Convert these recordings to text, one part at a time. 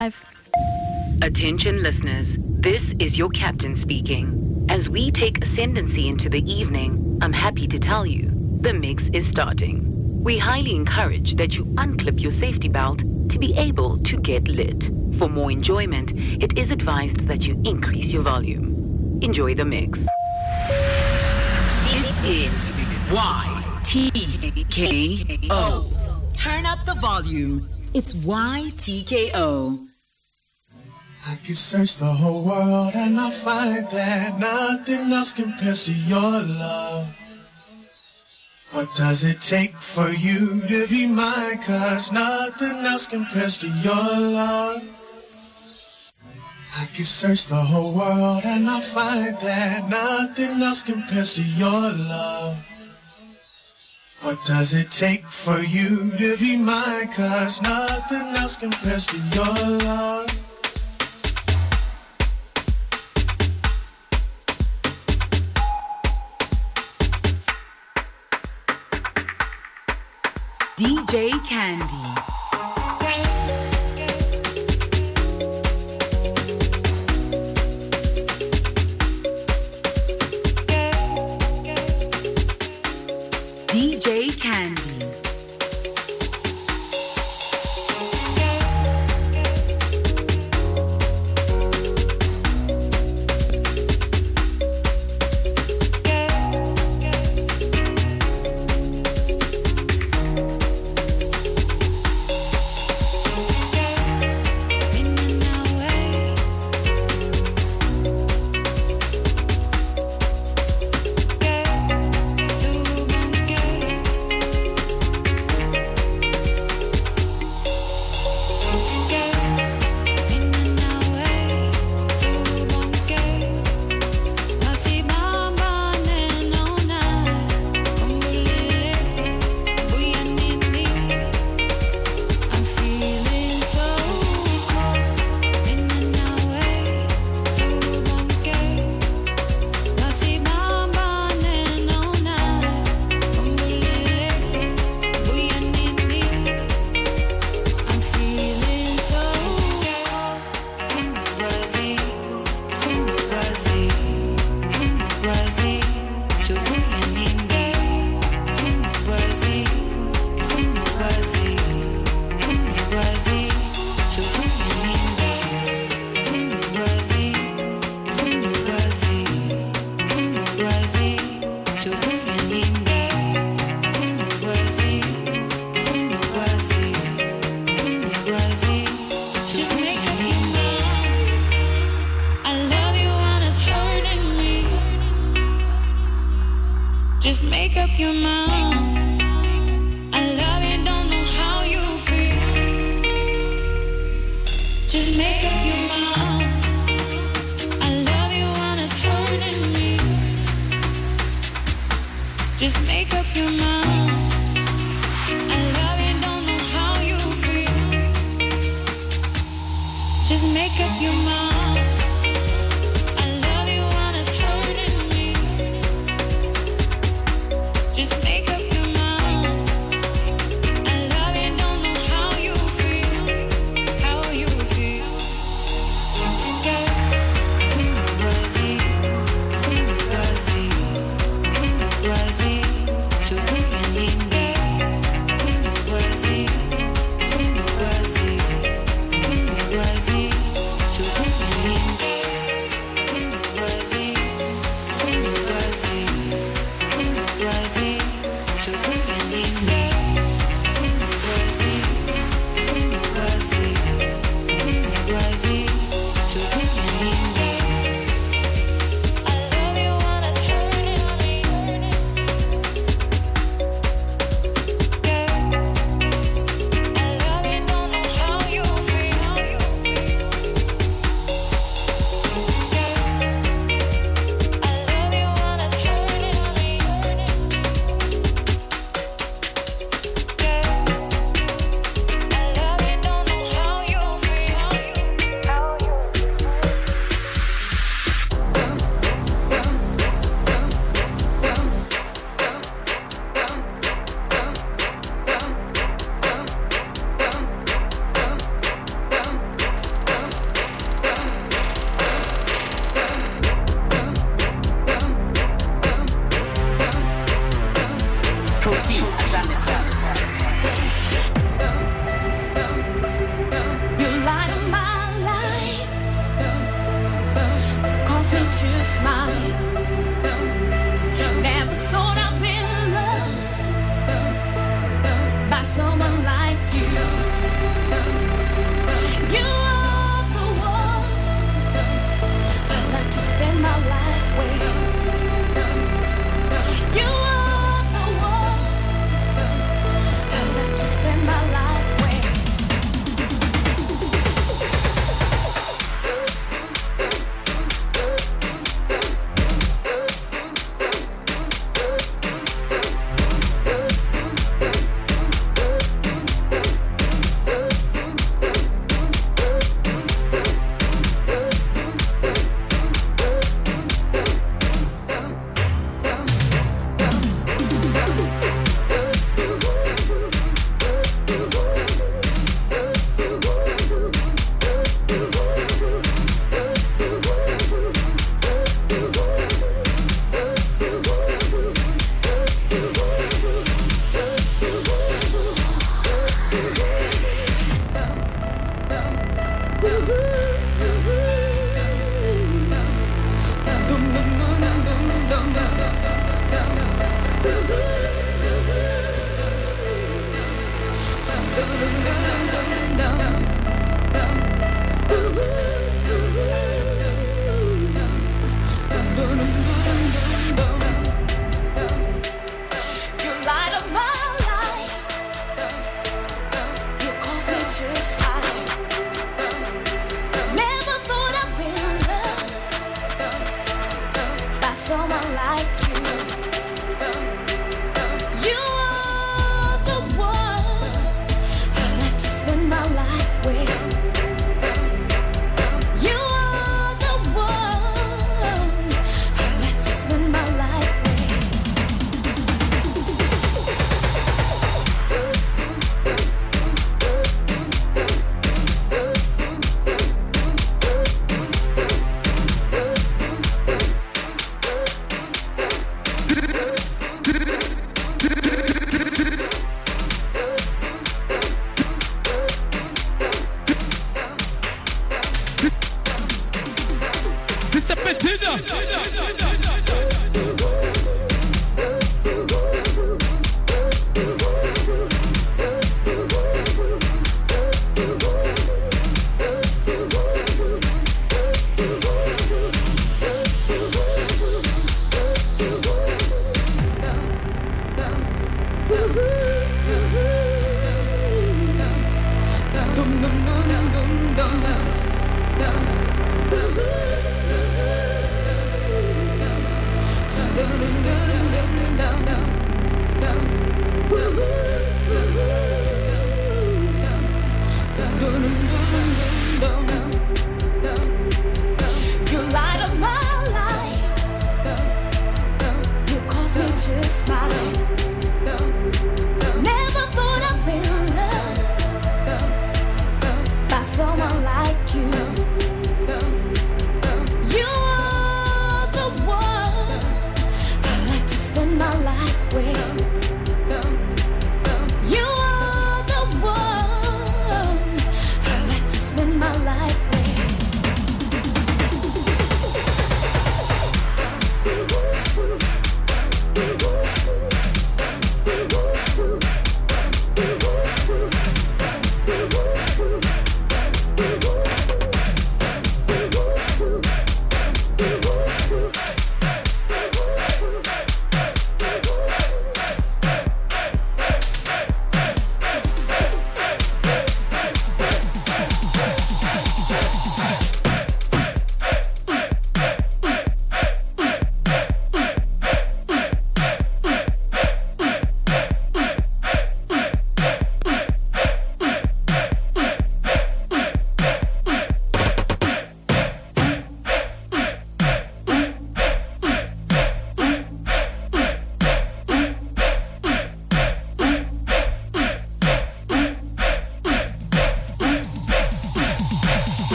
Attention listeners, this is your captain speaking. As we take ascendancy into the evening, I'm happy to tell you, the mix is starting. We highly encourage that you unclip your safety belt to be able to get lit. For more enjoyment, it is advised that you increase your volume. Enjoy the mix. This is YTKO. Turn up the volume. It's YTKO. I could search the whole world and I find that nothing else compares to your love. What does it take for you to be mine? 'Cause nothing else compares to your love. I could search the whole world and I find that nothing else compares to your love. What does it take for you to be mine? 'Cause nothing else compares to your love. DJ Candy. DJ Candy.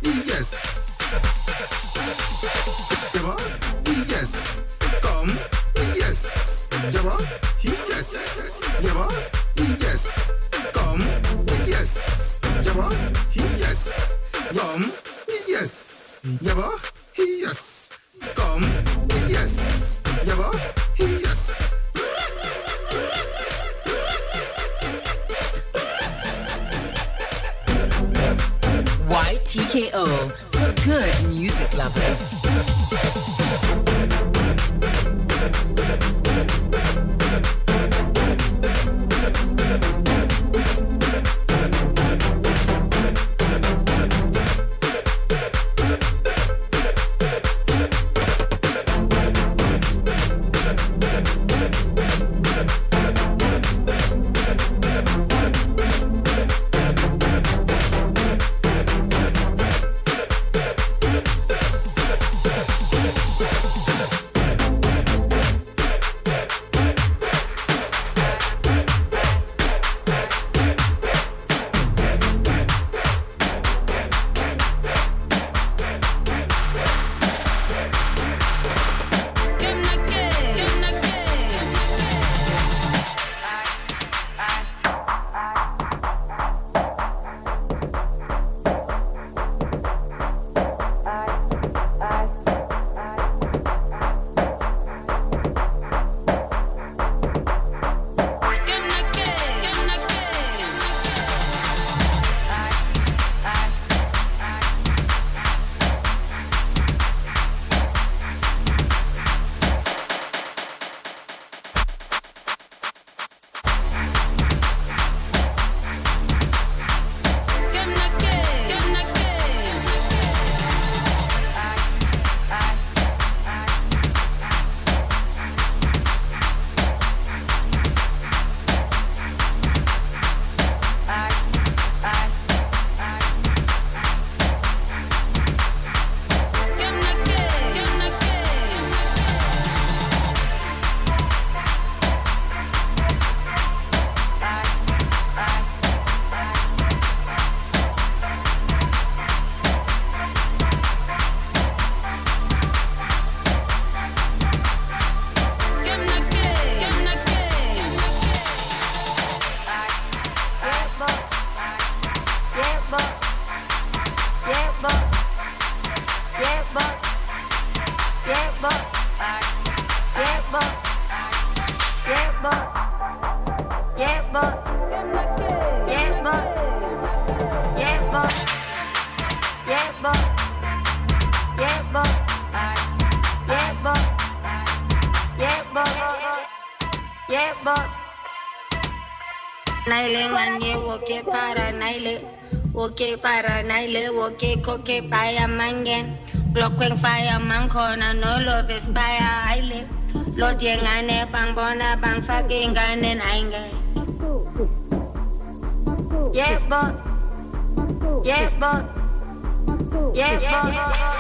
yes. Jabba, yes. Come, yes. Jabba, yes. Jabba, yes. Come, yes. Jabba, yes. Come, yes. Jabba, yes. Come, yes. Jabba, yes. YTKO for good music lovers. Okay, para naile, okay, coke, paya, mangen. Glock fire, mancona, no love is fire, I live. Lord Yangane, Bambona, Bang fucking gun and anger. Yeah, but. Yeah, but. Yeah, but.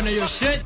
none of your shit.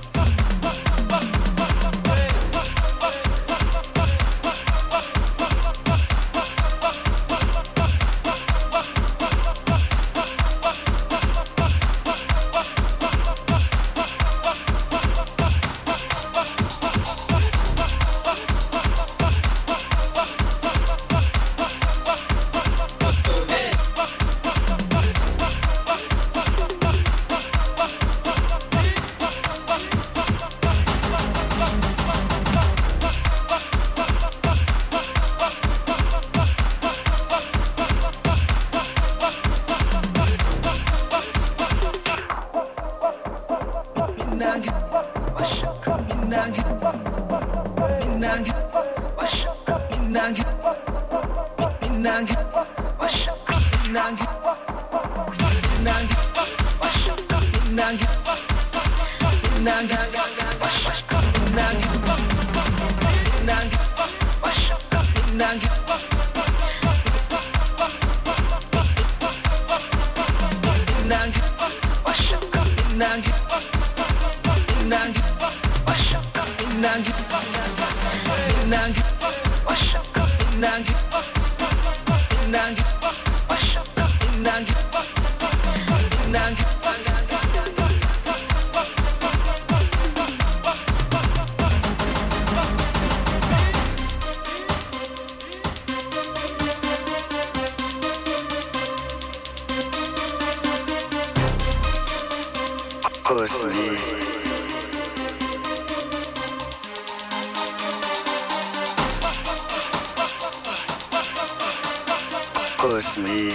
Push me.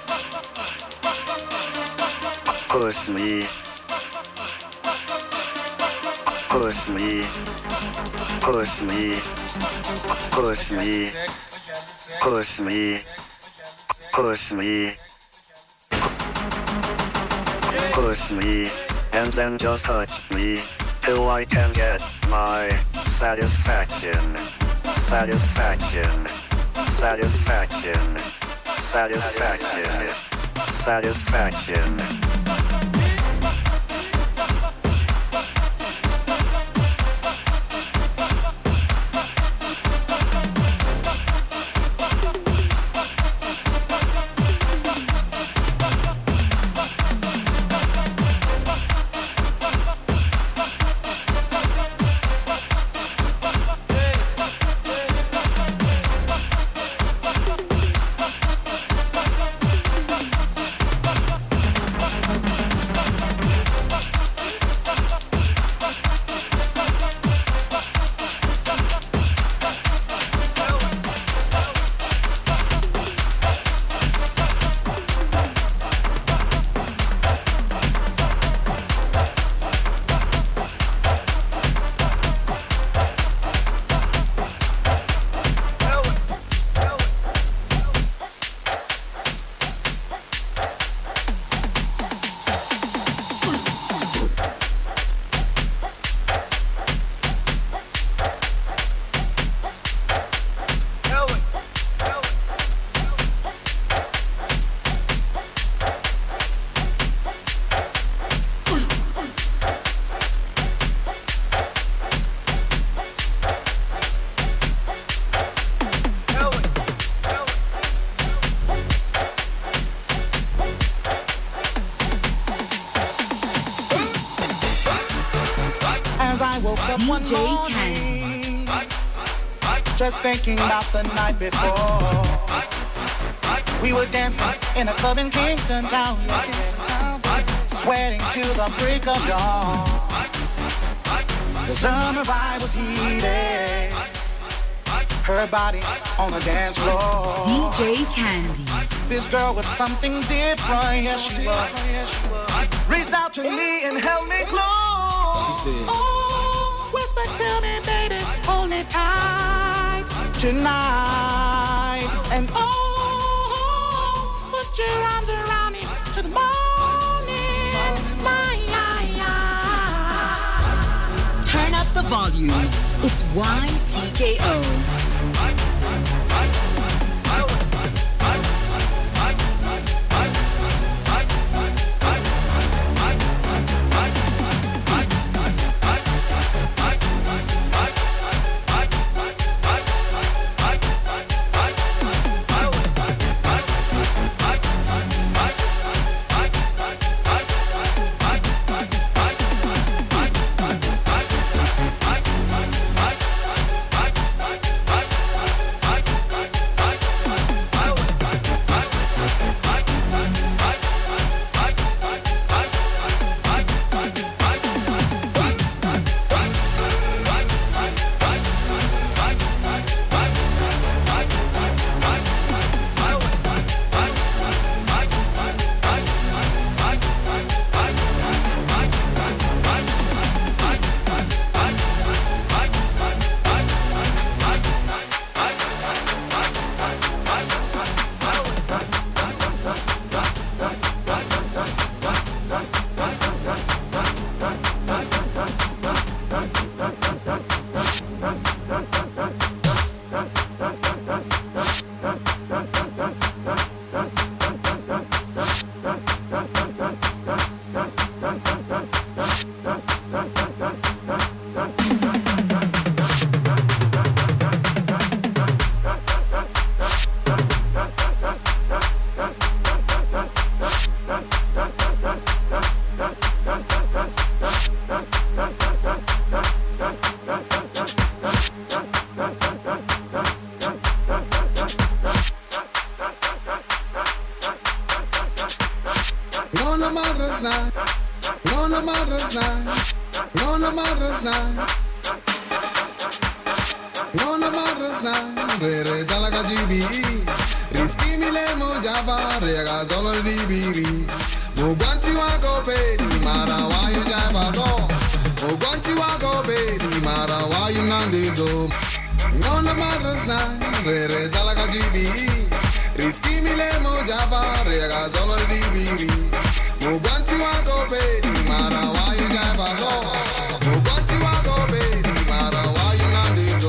Push me. Push me. Push me. Push me. Push me. Push me. Push me. And then just touch me till I can get my satisfaction. Satisfaction. Satisfaction. Satisfaction. Satisfaction. DJ Candy. Just thinking about the night before. We were dancing in a club in Kingston Town, sweating till the break of dawn. The summer vibe was heated. Her body on the dance floor. DJ Candy. This girl was something different, yes she was. Reached out to me and held me close. She said, oh, whisper to me, baby, hold me tight tonight. And oh, put your arms around me to the morning light. Turn up the volume. It's YTKO. mother's night. No mother's night. No mother's night. No mother's night. Re talaga GBE. Risky mi le mo java. Rega solo il BBB. Mo guanti wa go baby. Mara wa you java so. Mo guanti wa go baby. Mara wa you nandizo. No mother's night. Re talaga GBE. Risky mi le mo java. Rega solo il BBB. Mo guanti wa go baby. Mara wa you java so. Mo guanti wa go baby. Mara wa you nandizo.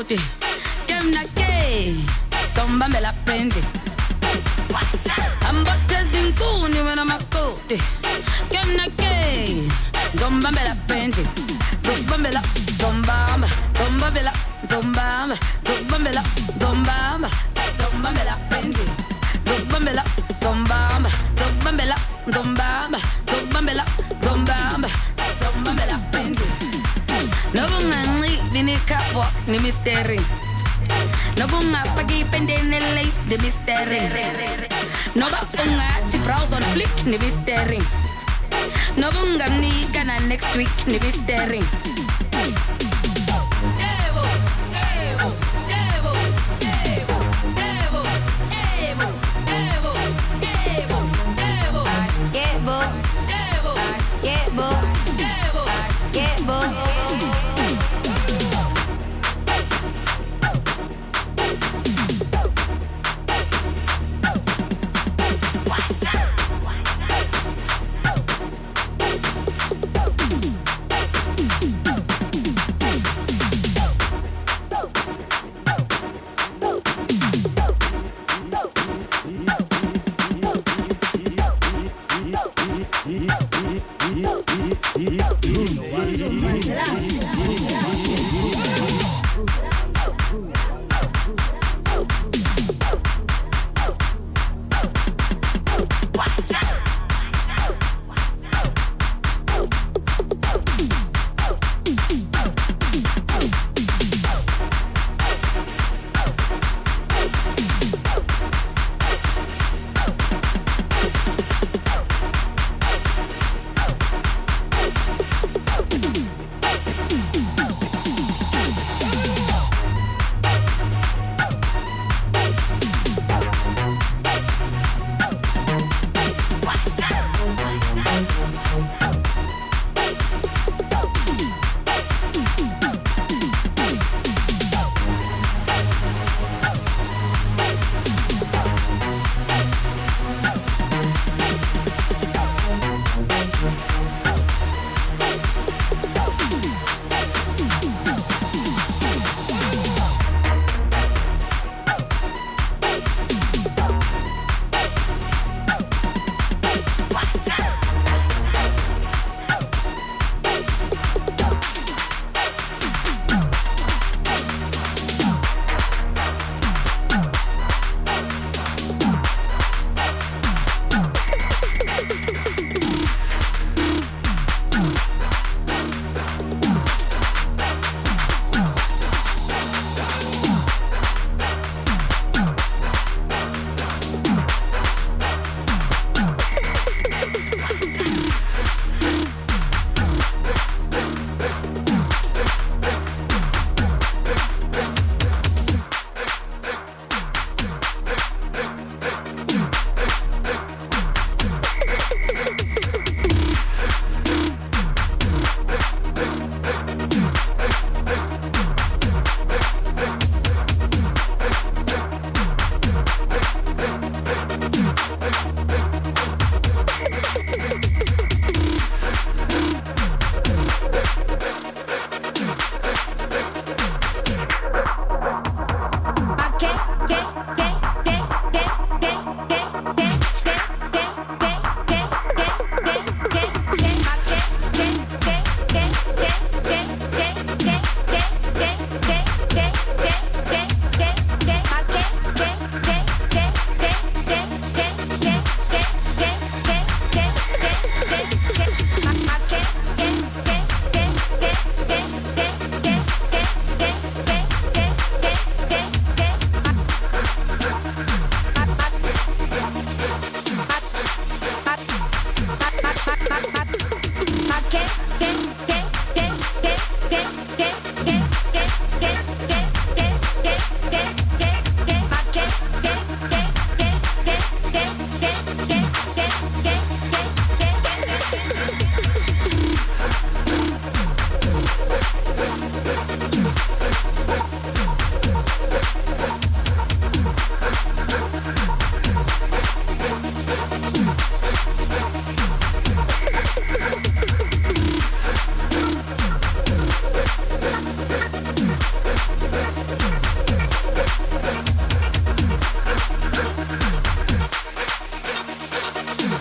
makoti. Kemna ke, tomba me la prendi. Ambotse zinkuni wena makoti. Kemna ke, tomba me la prendi. Tomba me la, tomba me la, tomba me la, tomba me la prendi. Tomba me la, tomba me la, tomba me la prendi. No bunga ni kapwa ni misteri. No bunga fagi pende ne lace de misteri. No bunga ti browse on flick ni misteri. No bunga ni gonna next week ni misteri. Evo, evo, evo, evo, evo, evo, evo, evo, evo, evo, evo, evo, evo.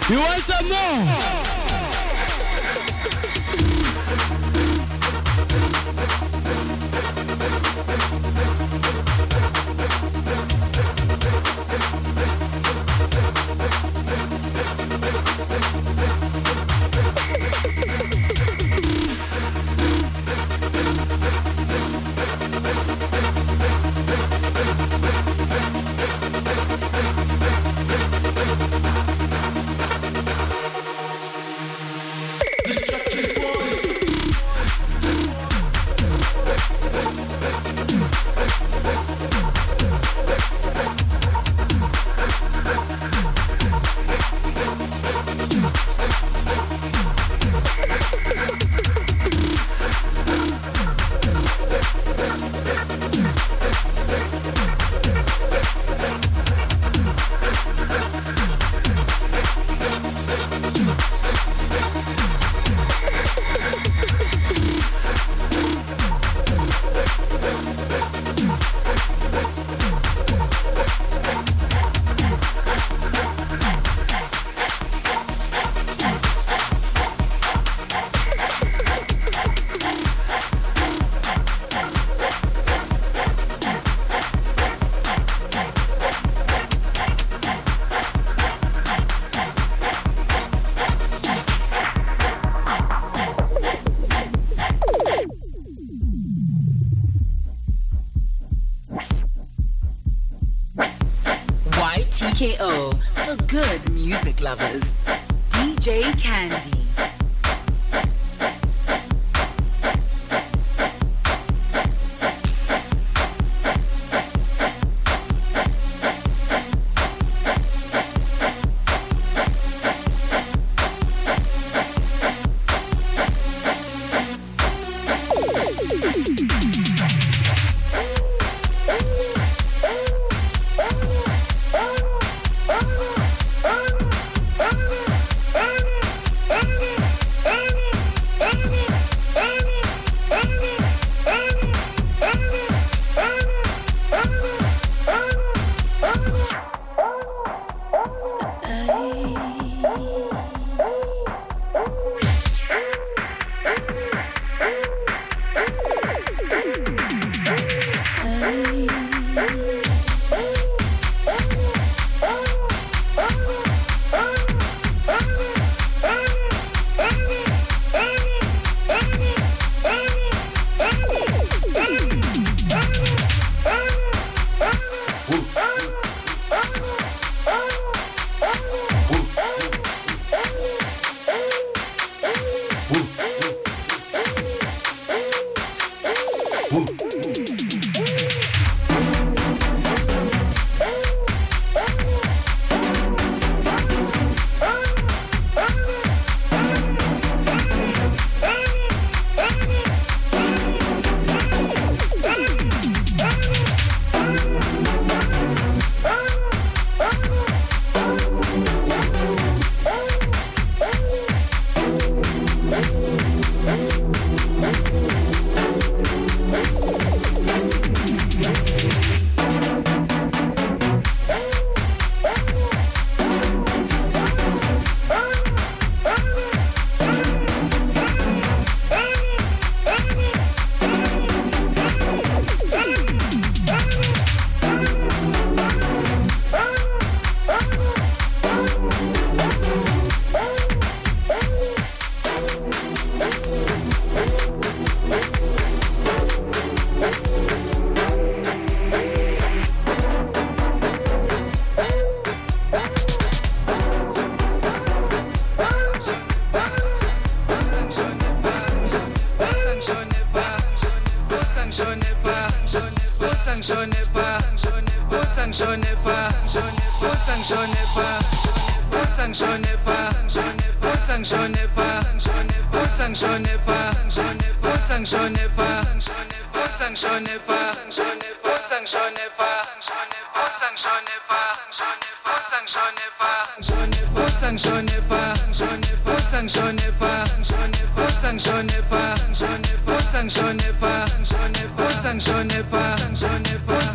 You want some more? TKO for good music lovers. DJ Candy.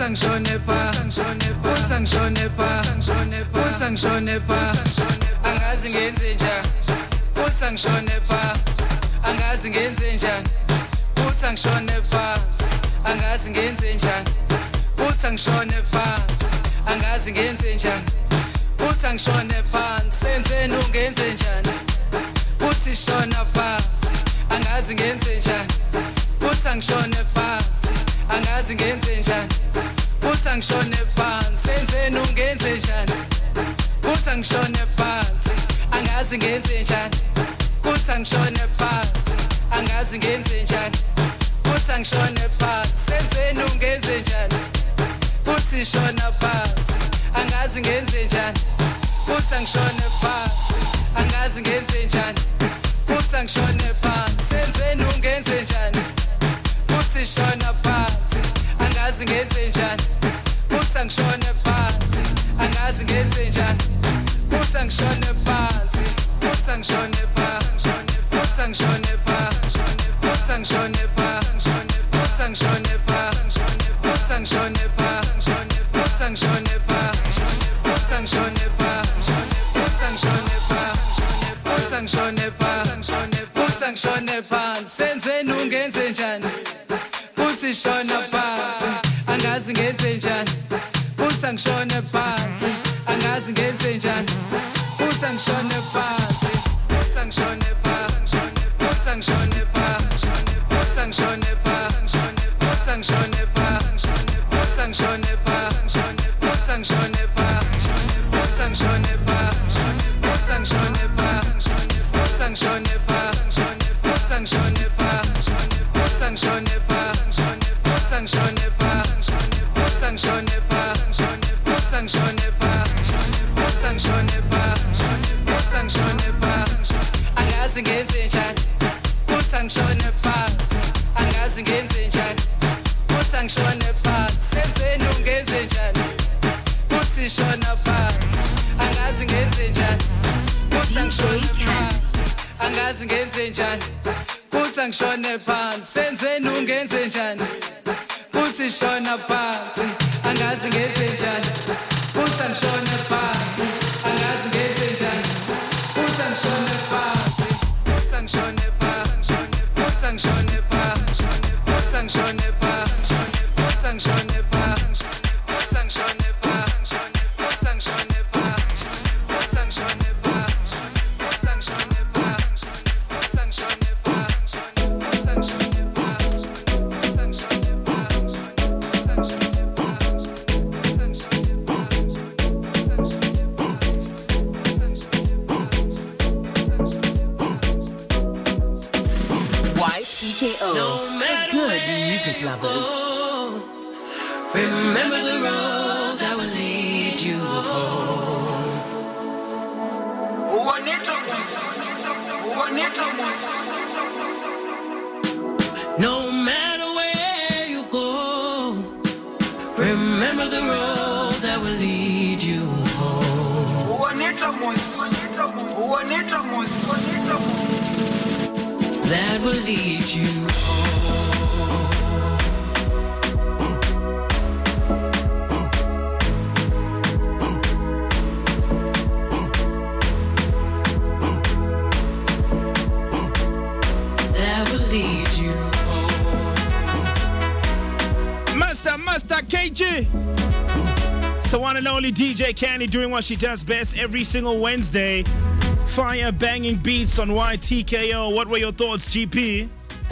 Sanctionne pas, angazi ngenze njani uthi angishone phansi angazi ngenze njani uthi angishone phansi angazi ngenze njani uthi angishone phansi angazi ngenze njani uthi angishone phansi senzeni ungenze njani uthi shona phansi angazi ngenze njani uthi angishone phansi angazi ngenze njani uthi angishone phansi senzeni ungenze njani uthi angishone phansi angazi ngenze njani uthi angishone phansi angazi ngenze njani uthi angishone phansi senzeni ungenze njani uthi shona phansi angazi ngenze njani uthi angishone phansi angazi ngenze njani uthi angishone phansi senzeni ungenze njani uthi shona phansi angazi ngenze njani uthi angishone phansi angazi ngenze njani uthi angishone phansi uthi angishone phansi uthi angishone phansi uthi angishone phansi uthi angishone phansi uthi angishone phansi uthi angishone phansi uthi angishone phansi uthi angishone phansi uthi angishone phansi uthi angishone phansi senzeni ungenze njani uthi shona phansi angazi ngenze njani uthi angishone phansi angazi ngenze njani uthi angishone phansi uthi angishone phansi uthi angishone phansi uthi angishone phansi uthi angishone phansi uthi angishone phansi uthi angishone phansi uthi angishone phansi uthi angishone phansi uthi angishone phansi uthi angishone phansi uthi angishone phansi uthi angishone phansi uthi angishone phansi uthi angishone phansi uthi angishone phansi uthi angishone phansi angazi ngenze njani uthi angishone phansi angazi ngenze njani uthi angishone phansi senzeni ungenze njani uthi shona phansi angazi ngenze njani uthi angishone phansi angazi ngenze njani uthi angishone phansi senzeni ungenze njani uthi shona phansi angazi ngenze njani uthi angishone phansi angazi ngenze njani uthi angishone phansi uthi angishone phansi uthi angishone phansi uthi angishone phansi uthi angishone phansi uthi angishone phansi uthi angishone phansi uthi angishone phansi uthi angishone phansi uthi angishone phansi uthi angishone phansi uthi angishone phansi uthi YTKO, no good music lovers. Remember the road that will lead you home. No matter where you go, remember the road that will lead you home. That will lead you home. That will lead you home. Master KG. It's the one and only DJ Candy doing what she does best every single Wednesday. Fire banging beats on YTKO. What were your thoughts, GP?